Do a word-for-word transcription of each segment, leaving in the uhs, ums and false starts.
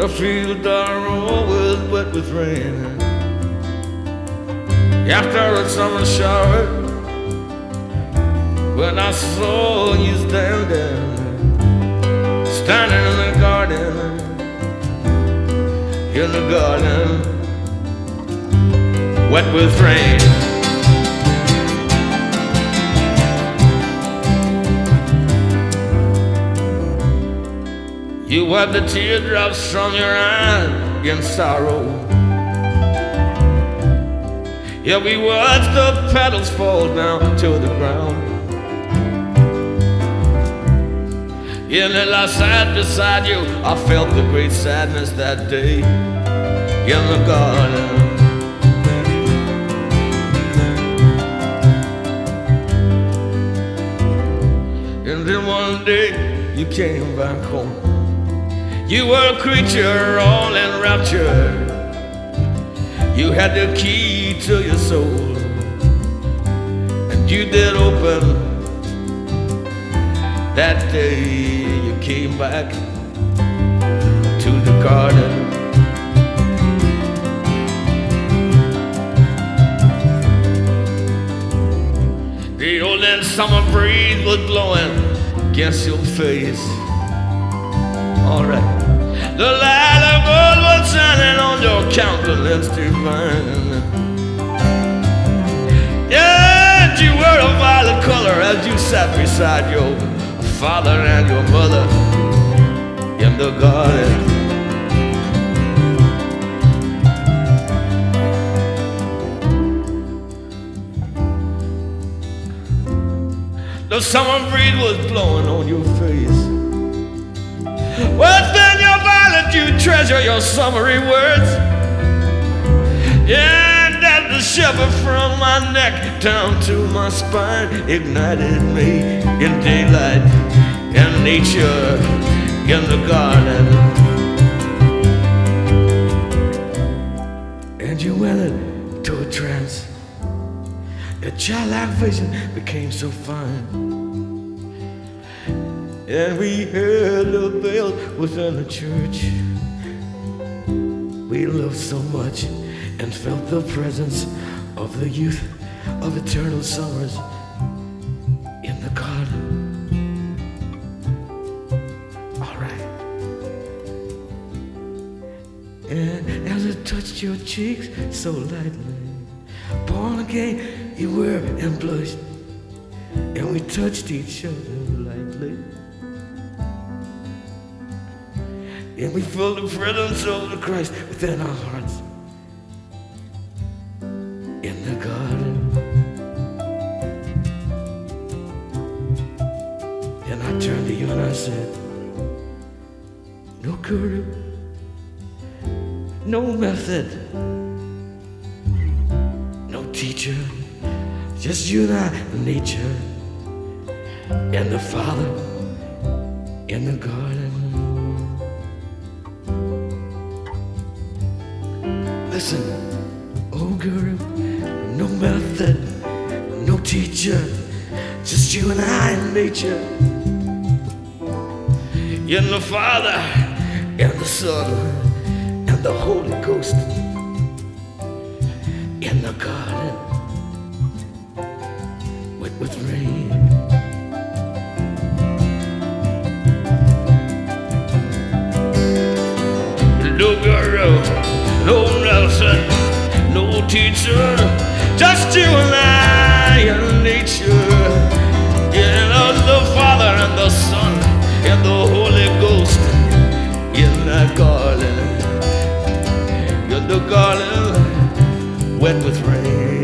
the field are always wet with rain. After a summer shower, when I saw you standing, standing in the garden, in the garden, wet with rain. You wipe the teardrops from your eyes in sorrow. Yeah, we watched the petals fall down to the ground. Yeah, and as I sat beside you, I felt the great sadness that day in the garden. And then one day you came back home. You were a creature all enraptured. You had the key to your soul, and you did open that day. You came back to the garden. The old and summer breeze was blowing against your face. All right. The light of gold was shining on your countenance divine. Yeah, and you were a violet color as you sat beside your father and your mother in the garden. The summer breeze was blowing on your face. Well, then your violet, you treasure your summery words. Yeah, and as the shiver from my neck down to my spine ignited me in daylight and nature in the garden. And you went into a trance. Your childlike vision became so fine. And we heard the bells within the church. We loved so much and felt the presence of the youth of eternal summers in the garden. All right. And as it touched your cheeks so lightly, born again you were and blushed, and we touched each other lightly. And we feel the presence of the Christ within our hearts in the garden. And I turned to you and I said, no guru, no method, no teacher, just you and I and nature and the Father in the garden. Listen, oh girl, no method, no teacher, just you and I and nature. In the Father and the Son and the Holy Ghost in the garden, wet with rain. No girl, no Nelson, no teacher, just you and I and nature. Yeah, the Father and the Son and the Holy Ghost in that garden. In the garden, wet with rain.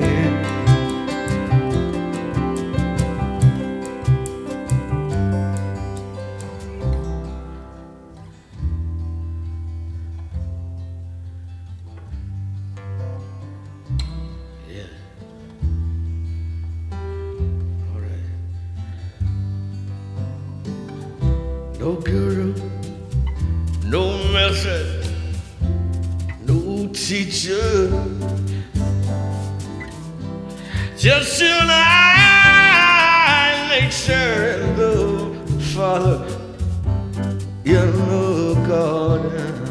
No guru, no method, no teacher, just you and I, nature and the Father in the garden.